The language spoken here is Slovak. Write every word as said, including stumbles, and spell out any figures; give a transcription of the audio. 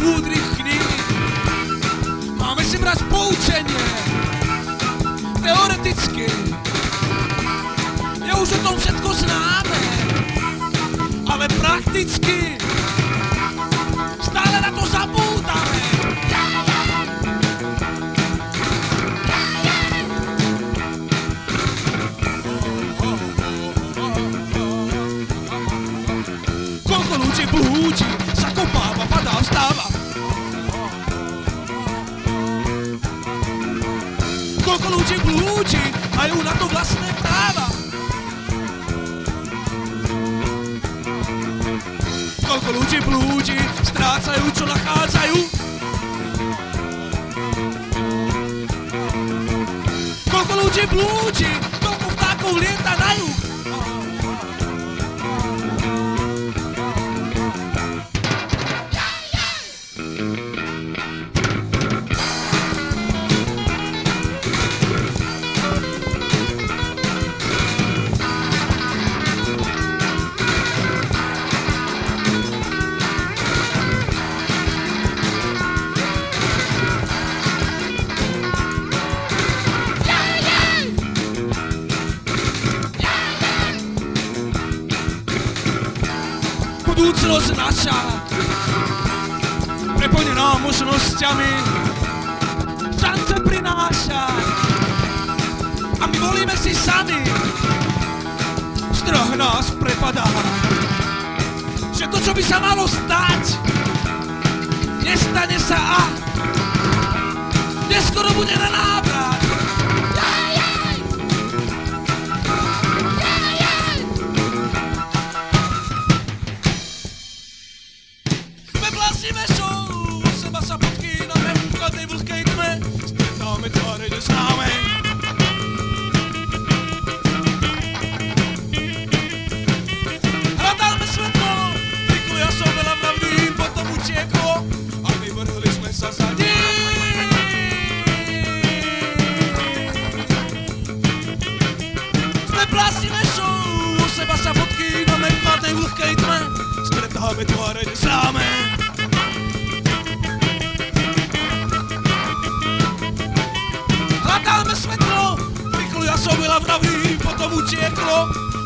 múdrych kníh. Máme si brať poučenie, teoreticky. Je už o tom všetko známe, ale prakticky stále na to zabúdame. Koľko ľudí blúdi, sa kopáva, padá, vstáva. Koľko ľudí blúdi, majú na to vlastné práva. Koľko ľudí blúdi, strácajú, čo nachádzajú. Koľko ľudí blúdi, koľko vtákov lieta na juh. Budúcnosť naša, preplnená možnosťami, šance prináša. A my volíme si sami, strach nás prepadá. Že to, čo by sa malo stať, nestane sa a neskoro bude na návrat. Vlastíme show, u seba sa podkýname v chladnej vlhkej tme, stretáme tváre neznáme. Hľadáme svetlo, rýchlo ja som veľa pravdy, potom utieklo a vyvrhli sme sa za ním. Sme vlastíme show, u seba sa podkýname v chladnej vlhkej tme, stretáme tváre neznáme. Hľadáme svetlo, rýchlo ja som veľa vraví, potom utieklo